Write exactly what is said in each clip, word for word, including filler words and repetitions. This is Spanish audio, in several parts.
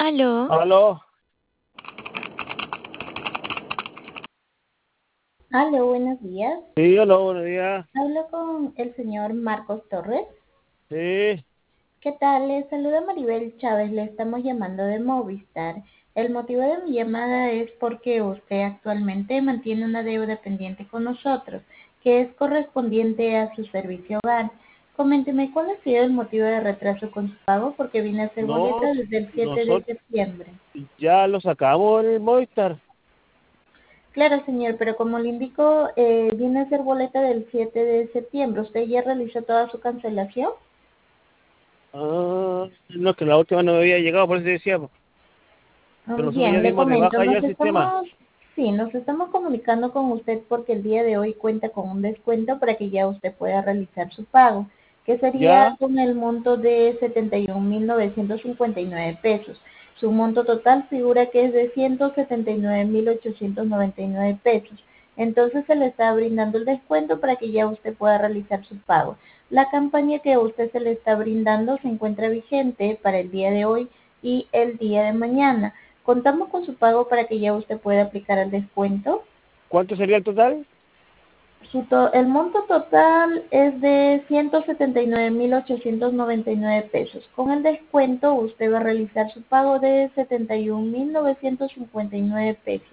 Aló, Aló, Aló, buenos días. sí, aló, buenos días. Hablo con el señor Marcos Torres. Sí, ¿Qué tal? Le saluda Maribel Chávez. Le estamos llamando de Movistar. El motivo de mi llamada es porque usted actualmente mantiene una deuda pendiente con nosotros, que es correspondiente a su servicio hogar. Coménteme cuál ha sido el motivo de retraso con su pago, porque vine a hacer boleta no, desde el siete de nosotros septiembre. ya lo sacamos el Movistar. Claro, señor, pero como le indico, eh, viene a ser boleta del siete de septiembre. ¿Usted ya realizó toda su cancelación? Ah, no, que la última no me había llegado, por eso te decía, po, que nosotros ya Bien, le dimos de comento, baja ya nos el sistema. estamos, sí, nos estamos comunicando con usted porque el día de hoy cuenta con un descuento para que ya usted pueda realizar su pago, que sería Ya, con el monto de setenta y un mil novecientos cincuenta y nueve pesos. Su monto total figura que es de ciento setenta y nueve mil ochocientos noventa y nueve pesos. Entonces se le está brindando el descuento para que ya usted pueda realizar su pago. La campaña que a usted se le está brindando se encuentra vigente para el día de hoy y el día de mañana. Contamos con su pago para que ya usted pueda aplicar el descuento. ¿cuánto sería el total? Su to- el monto total es de ciento setenta y nueve mil ochocientos noventa y nueve pesos. Con el descuento usted va a realizar su pago de setenta y un mil novecientos cincuenta y nueve pesos.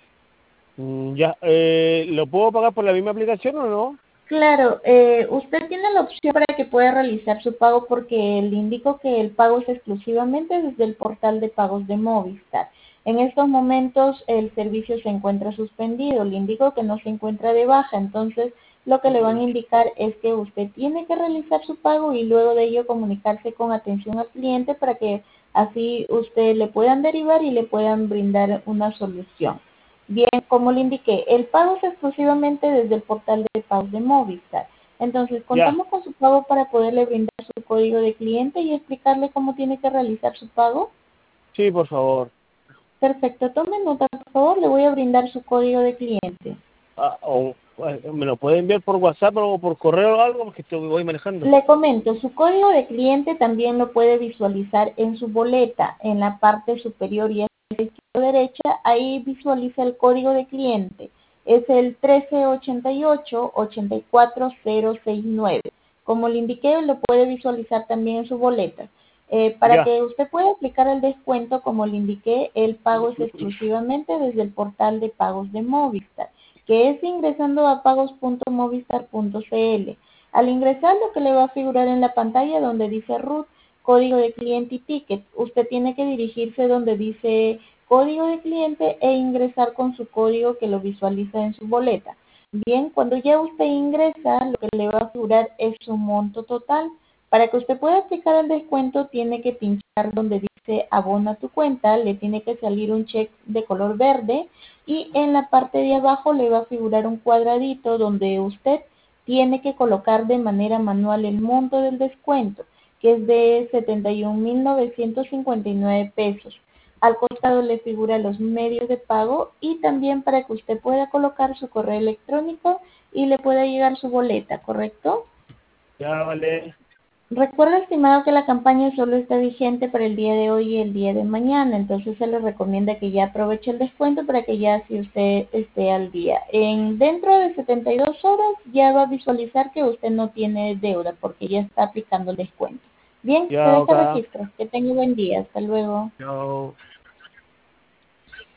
Mm, ya, eh, ¿lo puedo pagar por la misma aplicación o no? Claro, eh, usted tiene la opción para que pueda realizar su pago porque le indico que el pago es exclusivamente desde el portal de pagos de Movistar. En estos momentos el servicio se encuentra suspendido, le indico que no se encuentra de baja, entonces lo que le van a indicar es que usted tiene que realizar su pago y luego de ello comunicarse con atención al cliente para que así usted le puedan derivar y le puedan brindar una solución. Bien, como le indiqué, el pago es exclusivamente desde el portal de pagos de Movistar. Entonces, Ya, contamos con su pago para poderle brindar su código de cliente y explicarle cómo tiene que realizar su pago. sí, por favor. Perfecto, tome nota, por favor, le voy a brindar su código de cliente. Ah, o, eh, ¿me lo puede enviar por WhatsApp o por correo o algo? Porque te voy manejando. Le comento, su código de cliente también lo puede visualizar en su boleta, en la parte superior y derecha, ahí visualiza el código de cliente. Es el trece ochenta y ocho ochenta y cuatro cero sesenta y nueve. Como le indiqué, lo puede visualizar también en su boleta. Eh, para Ya, que usted pueda aplicar el descuento, como le indiqué, el pago es exclusivamente desde el portal de pagos de Movistar, que es ingresando a pagos punto movistar punto cl. Al ingresar, lo que le va a figurar en la pantalla donde dice root, código de cliente y ticket, usted tiene que dirigirse donde dice código de cliente e ingresar con su código que lo visualiza en su boleta. Bien, cuando ya usted ingresa, lo que le va a figurar es su monto total. Para que usted pueda aplicar el descuento, tiene que pinchar donde dice abona tu cuenta, le tiene que salir un check de color verde y en la parte de abajo le va a figurar un cuadradito donde usted tiene que colocar de manera manual el monto del descuento, que es de setenta y un mil novecientos cincuenta y nueve pesos. Al costado le figura los medios de pago y también para que usted pueda colocar su correo electrónico y le pueda llegar su boleta, ¿correcto? ya, vale. Recuerda, estimado, que la campaña solo está vigente para el día de hoy y el día de mañana, entonces se le recomienda que ya aproveche el descuento para que ya así usted esté al día. En dentro de setenta y dos horas ya va a visualizar que usted no tiene deuda porque ya está aplicando el descuento. Bien, se Ya, deja acá. registro. Que tenga buen día. Hasta luego. Chao.